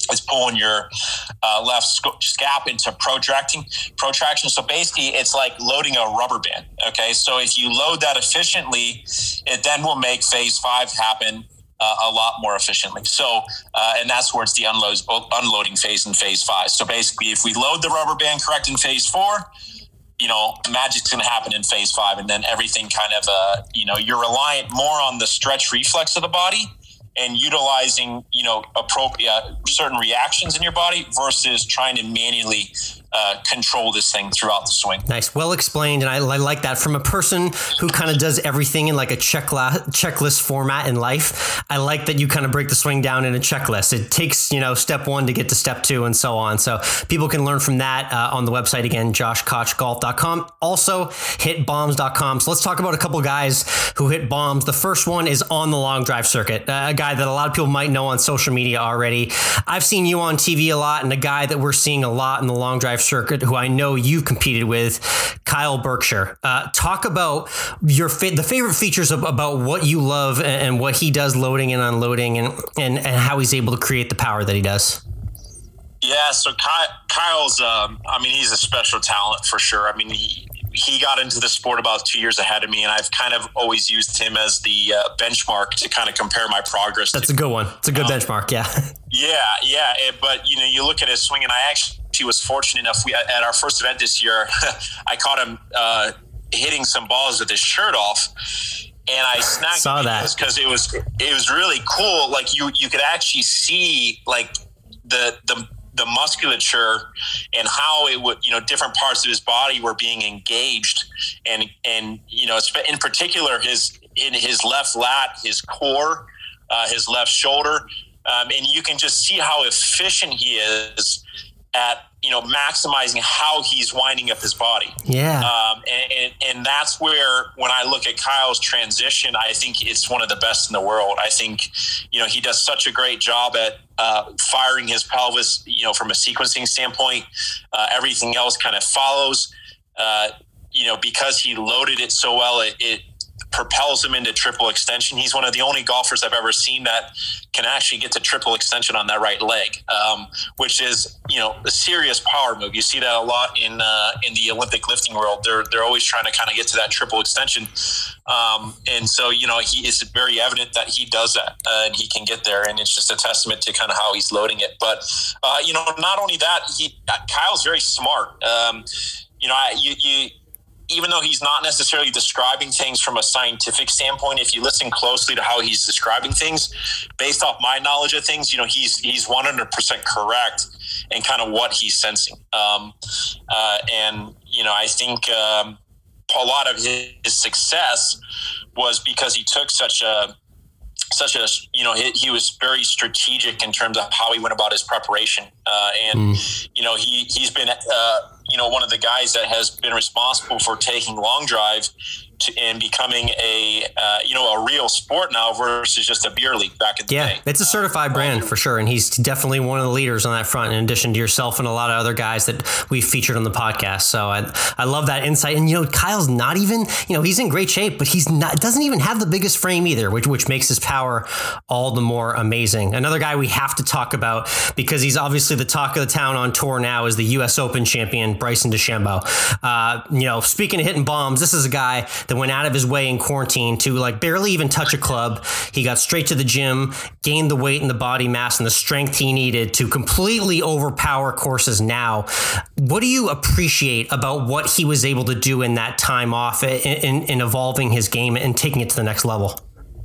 is pulling your uh, left sc- scap into protracting protraction. So basically, it's like loading a rubber band. Okay, so if you load that efficiently, it then will make phase five happen uh, a lot more efficiently. So, uh, and that's where it's the unload, unloading phase in phase five. So basically, if we load the rubber band correct in phase four, you know, magic's going to happen in phase five, and then everything kind of, uh, you know, you're reliant more on the stretch reflex of the body and utilizing, you know, appropriate uh, certain reactions in your body versus trying to manually uh, control this thing throughout the swing. Nice. Well explained. And I, I like that from a person who kind of does everything in like a checkla- checklist format in life. I like that you kind of break the swing down in a checklist. It takes, you know, step one to get to step two and so on. So people can learn from that uh, on the website again, josh koch golf dot com. Also hit bombs dot com. So let's talk about a couple guys who hit bombs. The first one is on the long drive circuit, uh, a guy that a lot of people might know on social media already. I've seen you on T V a lot, and a guy that we're seeing a lot in the long drive circuit who I know you've competed with, Kyle Berkshire. Uh, talk about your fa- the favorite features of, about what you love and, and what he does loading and unloading, and, and, and how he's able to create the power that he does. Yeah, so Kyle, Kyle's, um, I mean, he's a special talent for sure. I mean, he, he got into the sport about two years ahead of me, and I've kind of always used him as the uh, benchmark to kind of compare my progress. That's to. a good one. It's a good um, benchmark, yeah. Yeah, yeah. It, but, you know, you look at his swing, and I actually was fortunate enough, we at our first event this year, I caught him uh, hitting some balls with his shirt off, and I snagged Saw that because it was it was really cool. Like you you could actually see like the the the musculature and how it would, you know, different parts of his body were being engaged, and and you know, in particular his in his left lat, his core, uh, his left shoulder, um, and you can just see how efficient he is at, you know, maximizing how he's winding up his body. Yeah. Um, and, and, and that's where, when I look at Kyle's transition, I think it's one of the best in the world. I think, you know, he does such a great job at uh, firing his pelvis, you know, from a sequencing standpoint. Uh, everything else kind of follows, uh, you know, because he loaded it so well, it, it propels him into triple extension. He's one of the only golfers I've ever seen that can actually get to triple extension on that right leg, um, which is, you know, a serious power move. You see that a lot in uh, in the Olympic lifting world. They're they're always trying to kind of get to that triple extension, um, and so, you know, he is very evident that he does that uh, and he can get there. And it's just a testament to kind of how he's loading it. But uh, you know, not only that, he Kyle's very smart. Um, you know, I, you you. Even though he's not necessarily describing things from a scientific standpoint, if you listen closely to how he's describing things, based off my knowledge of things, you know, he's he's one hundred percent correct in kind of what he's sensing. Um, uh, and, you know, I think um, a lot of his, his success was because he took such a, such a, you know, he, he was very strategic in terms of how he went about his preparation. Uh, and, mm. you know, he, he's been, uh, you know, one of the guys that has been responsible for taking long drive to, and becoming a, uh, you know, a real sport now versus just a beer league back in the yeah, day. Yeah, it's a certified uh, brand for sure. And he's definitely one of the leaders on that front, in addition to yourself and a lot of other guys that we've featured on the podcast. So I, I love that insight. And, you know, Kyle's not even, you know, he's in great shape, but he's not, doesn't even have the biggest frame either, which, which makes his power all the more amazing. Another guy we have to talk about, because he's obviously the talk of the town on tour now, is the U S Open champion, Bryson DeChambeau. Uh, you know, speaking of hitting bombs, this is a guy that went out of his way in quarantine to like barely even touch a club. He got straight to the gym, gained the weight and the body mass and the strength he needed to completely overpower courses now. What do you appreciate about what he was able to do in that time off in, in, in evolving his game and taking it to the next level?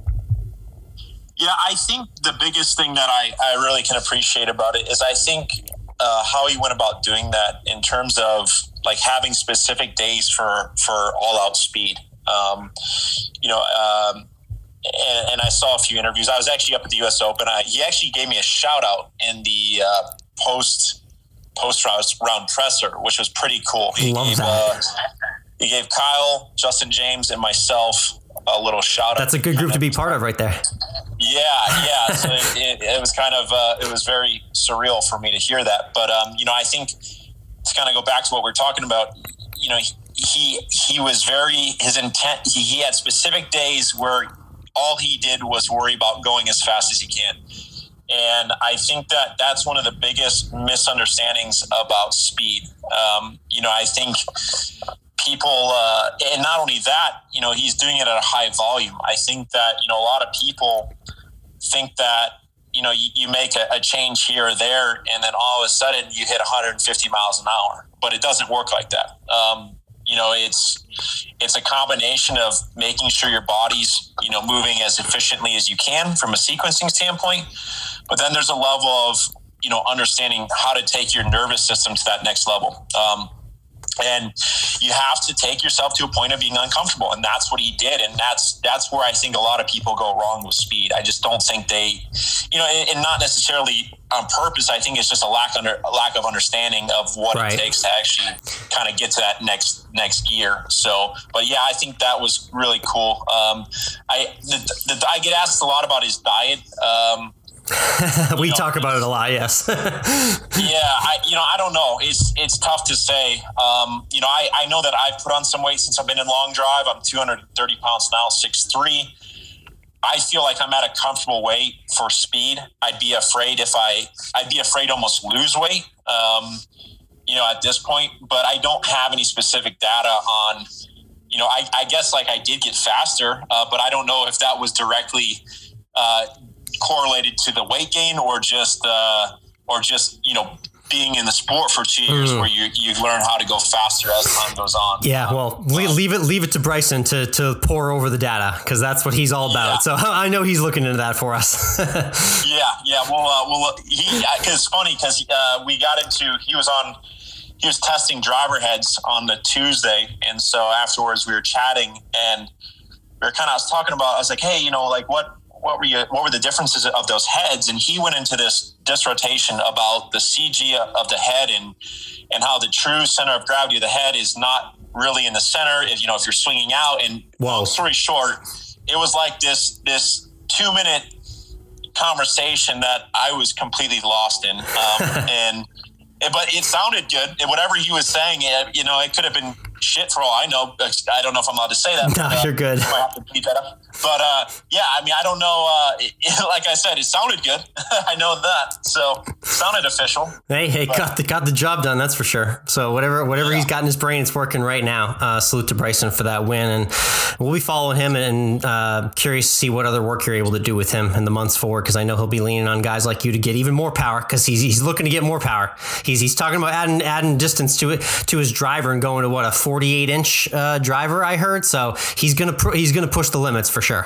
Yeah, I think the biggest thing that I, I really can appreciate about it is I think uh, how he went about doing that in terms of like having specific days for, for all out speed. Um, you know, um, and, and I saw a few interviews. I was actually up at the U S Open. I, he actually gave me a shout out in the uh, post post round presser, which was pretty cool. He Love gave, that. Uh, he gave Kyle, Justin James, and myself a little shout out. That's a good group to be part of right there. Yeah, yeah. So it, it, it was kind of uh, it was very surreal for me to hear that. But um, you know, I think to kind of go back to what we're talking about, you know, he he, he was very his intent. He, he had specific days where all he did was worry about going as fast as he can. And I think that that's one of the biggest misunderstandings about speed. Um, you know, I think people, uh, and not only that, you know, he's doing it at a high volume. I think that, you know, a lot of people think that, you know, you, you make a, a change here or there, and then all of a sudden you hit one hundred fifty miles an hour, but it doesn't work like that. Um, you know, it's, it's a combination of making sure your body's, you know, moving as efficiently as you can from a sequencing standpoint. But then there's a level of, you know, understanding how to take your nervous system to that next level. Um, and you have to take yourself to a point of being uncomfortable. And that's what he did. And that's, that's where I think a lot of people go wrong with speed. I just don't think they, you know, and, and not necessarily on purpose. I think it's just a lack under a lack of understanding of what right. it takes to actually kind of get to that next, next gear. So, but yeah, I think that was really cool. Um, I, the, the, I get asked a lot about his diet. Um, we know, talk about it a lot. Yes. yeah. I, you know, I don't know. It's, it's tough to say. Um, you know, I, I know that I've put on some weight since I've been in long drive. I'm two hundred thirty pounds now, six three. I feel like I'm at a comfortable weight for speed. I'd be afraid if I, I'd be afraid to almost lose weight, um, you know, at this point, but I don't have any specific data on, you know, I, I guess like I did get faster, uh, but I don't know if that was directly, uh, correlated to the weight gain or just, uh, or just, you know, being in the sport for two years mm. where you, you learn how to go faster as time goes on. Yeah. Well, um, leave it, leave it to Bryson to, to pour over the data, cause that's what he's all about. Yeah. So I know he's looking into that for us. yeah. Yeah. Well, uh, well, he, cause it's funny cause, uh, we got into, he was on, he was testing driver heads on the Tuesday. And so afterwards we were chatting and we were kind of, I was talking about, I was like, hey, you know, like what, what were you, what were the differences of those heads? And he went into this dissertation about the C G of the head and, and how the true center of gravity of the head is not really in the center. If, you know, if you're swinging out and long story short, it was like this, this two minute conversation that I was completely lost in. Um, and, but it sounded good. Whatever he was saying, it, you know, it could have been shit for all I know. I don't know if I'm allowed to say that. No, but, uh, you're good. I have to beat that up. But uh, yeah, I mean, I don't know. Uh, it, like I said, it sounded good. I know that. So it sounded official. Hey, hey, but, got the got the job done. That's for sure. So whatever whatever yeah. he's got in his brain, it's working right now. Uh, salute to Bryson for that win, and we'll be following him and uh, curious to see what other work you're able to do with him in the months forward. Because I know he'll be leaning on guys like you to get even more power. Because he's he's looking to get more power. He's he's talking about adding adding distance to it to his driver and going to what a forty-eight inch uh, driver I heard. So he's gonna pr- he's gonna push the limits for sure.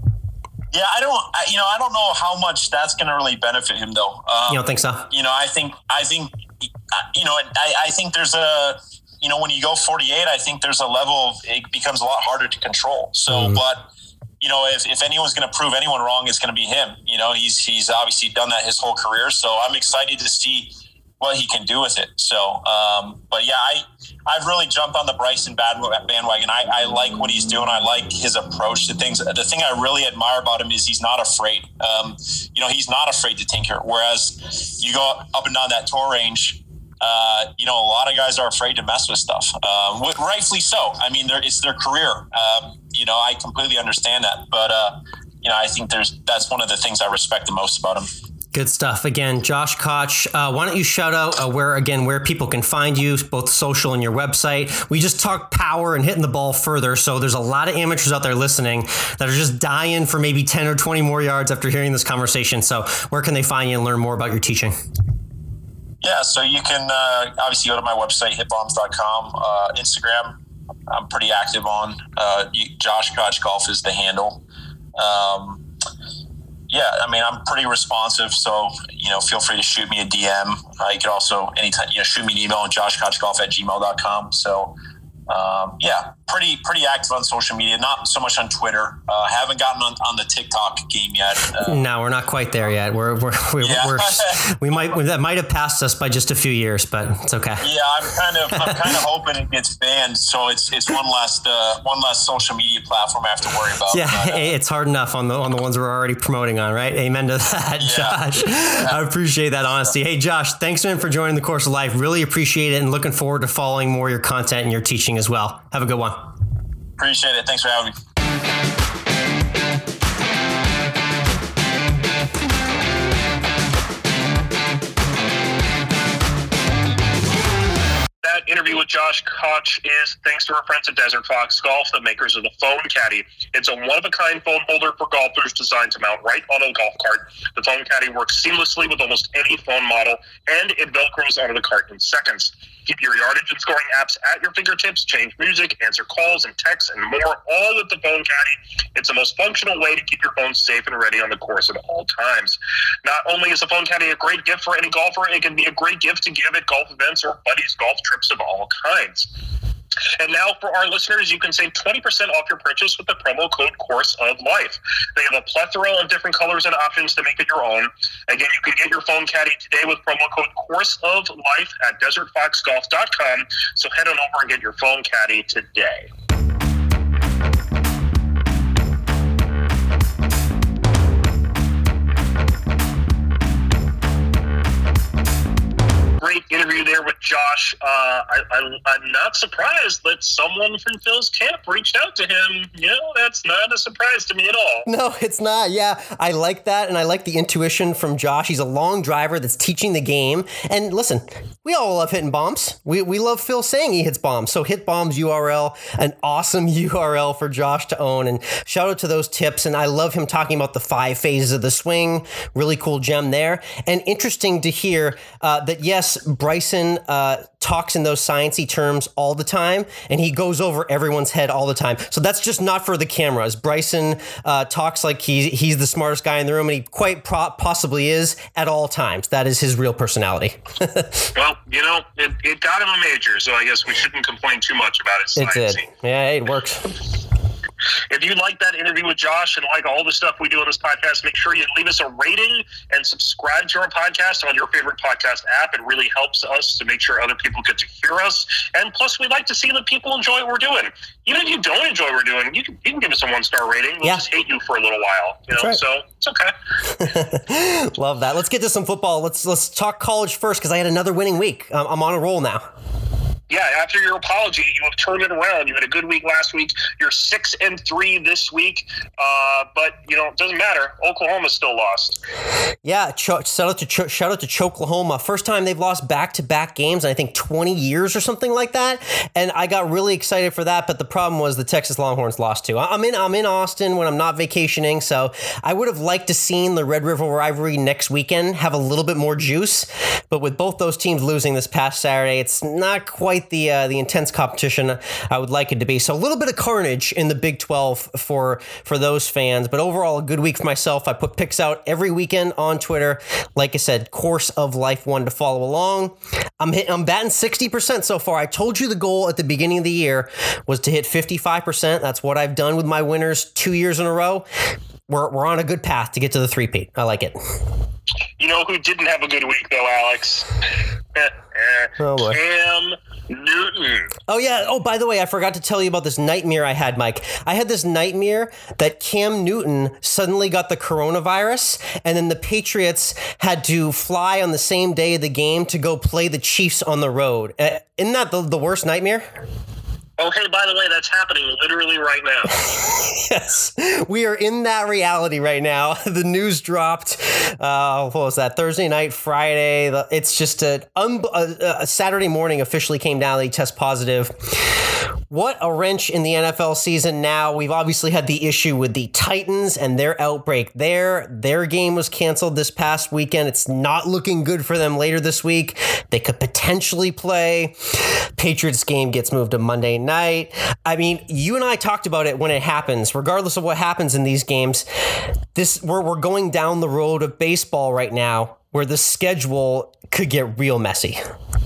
Yeah, I don't, I, you know, I don't know how much that's going to really benefit him, though. Um, you don't think so? You know, I think, I think, you know, I, I think there's a, you know, when you go forty-eight, I think there's a level of, it becomes a lot harder to control. So, mm. but, you know, if, if anyone's going to prove anyone wrong, it's going to be him. You know, he's, he's obviously done that his whole career. So I'm excited to see what he can do with it. So, um, but yeah, I, I've really jumped on the Bryson bandwagon. I, I like what he's doing. I like his approach to things. The thing I really admire about him is he's not afraid. Um, you know, he's not afraid to tinker. Whereas you go up and down that tour range, uh, you know, a lot of guys are afraid to mess with stuff. Um, rightfully so. I mean, it's their career. Um, you know, I completely understand that. But, uh, you know, I think there's that's one of the things I respect the most about him. Good stuff. Again, Josh Koch, uh, why don't you shout out uh, where, again, where people can find you, both social and your website. We just talked power and hitting the ball further. So there's a lot of amateurs out there listening that are just dying for maybe ten or twenty more yards after hearing this conversation. So where can they find you and learn more about your teaching? Yeah, so you can uh, obviously go to my website, hit bombs dot com. Uh, Instagram, I'm pretty active on. Uh, you, Josh Koch Golf is the handle. Um, Yeah, I mean, I'm pretty responsive, so, you know, feel free to shoot me a D M. Uh, you could also, anytime, you know, shoot me an email at josh koch golf at gmail dot com. So, um, yeah, pretty pretty active on social media, not so much on Twitter. Uh, haven't gotten on, on the TikTok game yet. Uh, no, we're not quite there yet. We're, we're, we're, yeah. we're we might, that might have passed us by just a few years, but it's okay. Yeah, I'm kind of, I'm kind of hoping it gets banned. So it's, it's one less, uh, one less social media platform I have to worry about. Yeah. But, uh, it's hard enough on the, on the ones we're already promoting on, right? Amen to that, yeah. Josh. Yeah. I appreciate that honesty. Hey, Josh, thanks man for joining the Course of Life. Really appreciate it and looking forward to following more of your content and your teaching as well. Have a good one. Appreciate it. Thanks for having me. that interview with Josh Koch is thanks to our friends at Desert Fox Golf, the makers of the Phone Caddy. It's a one-of-a-kind phone holder for golfers designed to mount right on a golf cart. The Phone Caddy works seamlessly with almost any phone model, and it velcros onto the cart in seconds. Keep your yardage and scoring apps at your fingertips, change music, answer calls and texts, and more, all with the Phone Caddy. It's the most functional way to keep your phone safe and ready on the course at all times. Not only is the Phone Caddy a great gift for any golfer, it can be a great gift to give at golf events or buddies' golf trips of all kinds. And now for our listeners, you can save twenty percent off your purchase with the promo code Course of Life. They have a plethora of different colors and options to make it your own. Again, you can get your Phone Caddy today with promo code Course of Life at desert fox golf dot com. So head on over and get your Phone Caddy today. Great interview there with Josh. Uh, I, I, I'm not surprised that someone from Phil's camp reached out to him. You know, that's not a surprise to me at all. No, it's not. Yeah, I like that, and I like the intuition from Josh. He's a long driver that's teaching the game. And listen, we all love hitting bombs. We we love Phil saying he hits bombs. So Hit Bombs U R L, an awesome U R L for Josh to own. And shout out to those tips. And I love him talking about the five phases of the swing. Really cool gem there. And interesting to hear uh, that, yes, Bryson uh, talks in those sciencey terms all the time, and he goes over everyone's head all the time. So that's just not for the cameras. Bryson uh, talks like he's, he's the smartest guy in the room, and he quite pro- possibly is at all times. That is his real personality. Well, you know, it, it got him a major, so I guess we shouldn't complain too much about it. It did. Yeah, it works. If you like that interview with Josh and like all the stuff we do on this podcast, make sure you leave us a rating and subscribe to our podcast on your favorite podcast app. It really helps us to make sure other people get to hear us. And plus, we like to see that people enjoy what we're doing. Even if you don't enjoy what we're doing, you can, you can give us a one-star rating. We'll yeah. just hate you for a little while. You know, right. So it's okay. Love that. Let's get to some football. Let's let's talk college first, because I had another winning week. Um, I'm on a roll now. Yeah, after your apology, you have turned it around. You had a good week last week. You're six and three this week, uh, but you know it doesn't matter. Oklahoma still lost. Yeah, ch- shout out to ch- shout out to Choklahoma. First time they've lost back-to-back games in I think twenty years or something like that, and I got really excited for that. But the problem was the Texas Longhorns lost too. I'm in I'm in Austin when I'm not vacationing, so I would have liked to seen the Red River rivalry next weekend have a little bit more juice. But with both those teams losing this past Saturday, it's not quite the uh, the intense competition I would like it to be. So a little bit of carnage in the Big twelve for for those fans, but overall a good week for myself. I put picks out every weekend on Twitter. Like I said, Course of Life one to follow along. I'm hit, I'm batting sixty percent so far. I told you the goal at the beginning of the year was to hit fifty-five percent. That's what I've done with my winners two years in a row. We're we're on a good path to get to the three-peat. I like it. You know who didn't have a good week though, Alex? Oh boy. Cam Newton. Oh yeah. Oh, by the way, I forgot to tell you about this nightmare I had, Mike. I had this nightmare that Cam Newton suddenly got the coronavirus, and then the Patriots had to fly on the same day of the game to go play the Chiefs on the road. Uh, isn't that the, the worst nightmare? Oh, hey, by the way, that's happening literally right now. Yes, we are in that reality right now. The news dropped, uh, what was that, Thursday night, Friday. It's just a, un- a, a Saturday morning officially came down that he test positive. What a wrench in the N F L season now. We've obviously had the issue with the Titans and their outbreak there. Their game was canceled this past weekend. It's not looking good for them later this week. They could potentially play. Patriots game gets moved to Monday night. I mean, you and I talked about it when it happens. Regardless of what happens in these games, this we're, we're going down the road of baseball right now where the schedule could get real messy.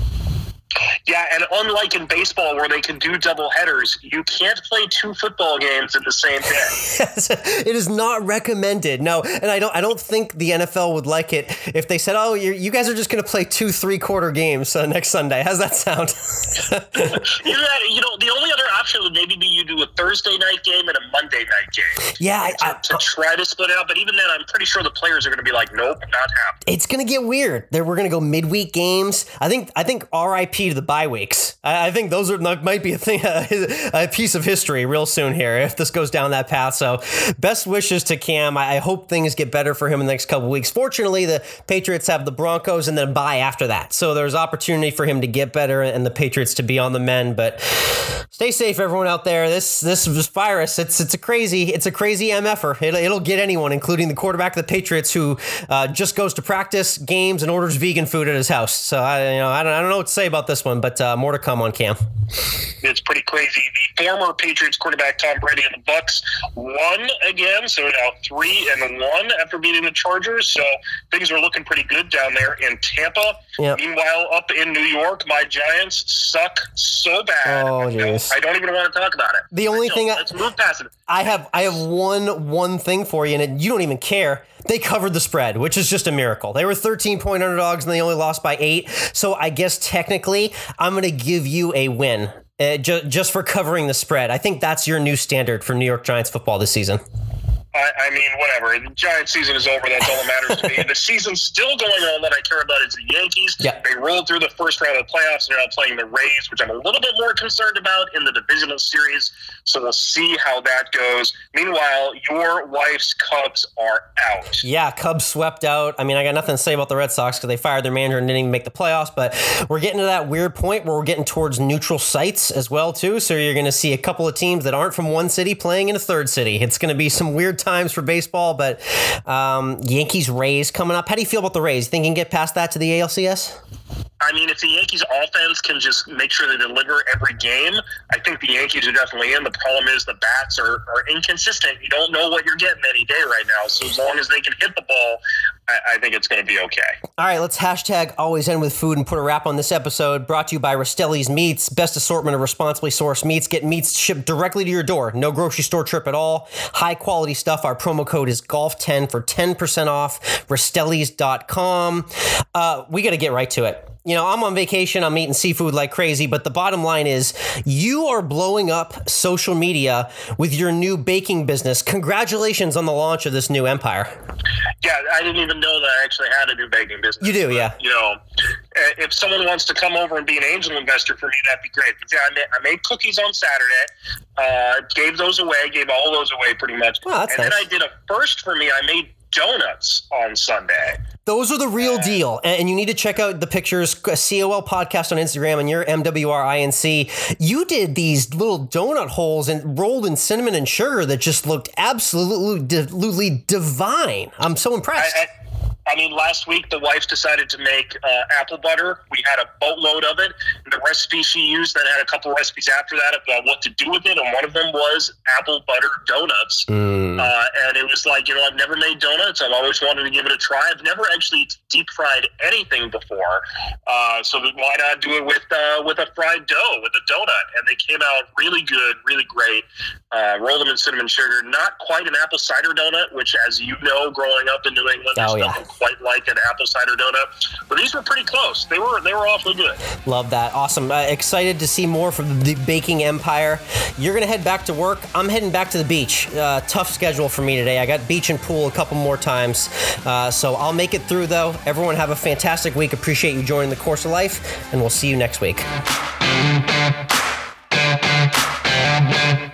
Yeah, and unlike in baseball where they can do double headers, you can't play two football games in the same day. Yes, it is not recommended. No, and I don't. I don't think the N F L would like it if they said, "Oh, you're, you guys are just going to play two three-quarter games uh, next Sunday." How's that sound? you, know, you know, the only other option would maybe be you do a Thursday night game and a Monday night game. Yeah, to, I, I, to try to split it out. But even then, I'm pretty sure the players are going to be like, "Nope, not happening." It's going to get weird. There, we're going to go midweek games. I think. I think R I P to the bye bye weeks. I, I think those are might be a thing, a piece of history real soon here if this goes down that path. So best wishes to Cam. I, I hope things get better for him in the next couple weeks. Fortunately, the Patriots have the Broncos and then a bye after that. So there's opportunity for him to get better and the Patriots to be on the mend. But stay safe, everyone out there. This this virus, it's it's a crazy, it's a crazy M F-er. It'll, it'll get anyone, including the quarterback of the Patriots, who uh, just goes to practice, games, and orders vegan food at his house. So I, you know, I don't, I don't know what to say about this one, but uh, more to come on Cam. It's pretty crazy. The former Patriots quarterback Tom Brady and the Bucs won again, so now three and one after beating the Chargers. So things are looking pretty good down there in Tampa. Yep. Meanwhile, up in New York, my Giants suck so bad. Oh, I, don't, I don't even want to talk about it. The only so, thing I, let's move past it. I have, I have one one thing for you, and it, you don't even care. They covered the spread, which is just a miracle. They were thirteen point underdogs, and they only lost by eight. So I guess technically, I'm going to give you a win uh, ju- just for covering the spread. I think that's your new standard for New York Giants football this season. I, I mean, whatever. The Giants season is over. That's all that matters to me. The season's still going on. What I care about is the Yankees. Yep. They rolled through the first round of the playoffs. They're now playing the Rays, which I'm a little bit more concerned about in the divisional series. So we'll see how that goes. Meanwhile, your wife's Cubs are out. Yeah, Cubs swept out. I mean, I got nothing to say about the Red Sox because they fired their manager and didn't even make the playoffs. But we're getting to that weird point where we're getting towards neutral sites as well, too. So you're going to see a couple of teams that aren't from one city playing in a third city. It's going to be some weird times for baseball, but um, Yankees, Rays coming up. How do you feel about the Rays? Think you can get past that to the A L C S? I mean, if the Yankees offense can just make sure they deliver every game, I think the Yankees are definitely in. The problem is the bats are, are inconsistent. You don't know what you're getting any day right now. So as long as they can hit the ball, I, I think it's going to be okay. All right, let's hashtag always end with food and put a wrap on this episode. Brought to you by Rastelli's Meats. Best assortment of responsibly sourced meats. Get meats shipped directly to your door. No grocery store trip at all. High quality stuff. Our promo code is golf ten for ten percent off. Rastellis dot com. Uh, we got to get right to it. You know, I'm on vacation, I'm eating seafood like crazy, but the bottom line is you are blowing up social media with your new baking business. Congratulations on the launch of this new empire. Yeah, I didn't even know that I actually had a new baking business. You do, but, yeah. You know, if someone wants to come over and be an angel investor for me, that'd be great. Yeah, I made, I made cookies on Saturday, uh, gave those away, gave all those away pretty much. Oh, that's and nice. then I did a first for me. I made donuts on Sunday. Those are the real deal. And you need to check out the pictures, C O L Podcast on Instagram, and your M W R I N C. You did these little donut holes and rolled in cinnamon and sugar that just looked absolutely, absolutely divine. I'm so impressed. I, I, I mean, last week the wife decided to make uh, apple butter. We had a boatload of it. The recipe she used then had a couple recipes after that about what to do with it, and one of them was apple butter donuts. Mm. Uh, and it was like, you know, I've never made donuts. I've always wanted to give it a try. I've never actually deep fried anything before, uh, so why not do it with uh, with a fried dough, with a donut? And they came out really good, really great. Uh, rolled them in cinnamon sugar. Not quite an apple cider donut, which, as you know, growing up in New England, oh, there's yeah. nothing quite like an apple cider donut. But these were pretty close. They were they were awfully good. Love that. Awesome. Uh, excited to see more from the baking empire. You're going to head back to work. I'm heading back to the beach. Uh, tough schedule for me today. I got beach and pool a couple more times. Uh, so I'll make it through, though. Everyone have a fantastic week. Appreciate you joining the Course of Life, and we'll see you next week.